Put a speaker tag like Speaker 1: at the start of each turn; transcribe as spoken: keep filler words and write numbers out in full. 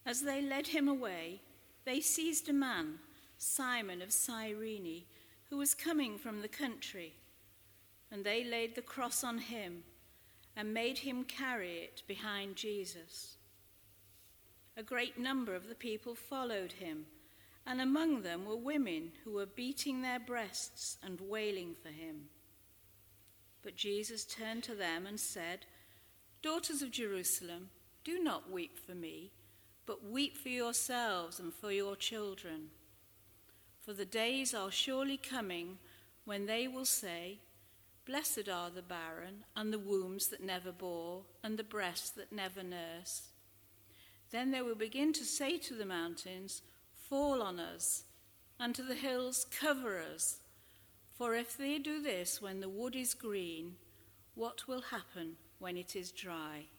Speaker 1: As they led him away, they seized a man, Simon of Cyrene, who was coming from the country, and they laid the cross on him and made him carry it behind Jesus. A great number of the people followed him, and among them were women who were beating their breasts and wailing for him. But Jesus turned to them and said, "Daughters of Jerusalem, do not weep for me, but weep for yourselves and for your children. For the days are surely coming when they will say, 'Blessed are the barren, and the wombs that never bore, and the breasts that never nurse.' Then they will begin to say to the mountains, 'Fall on us,' and to the hills, 'Cover us.' For if they do this when the wood is green, what will happen when it is dry?"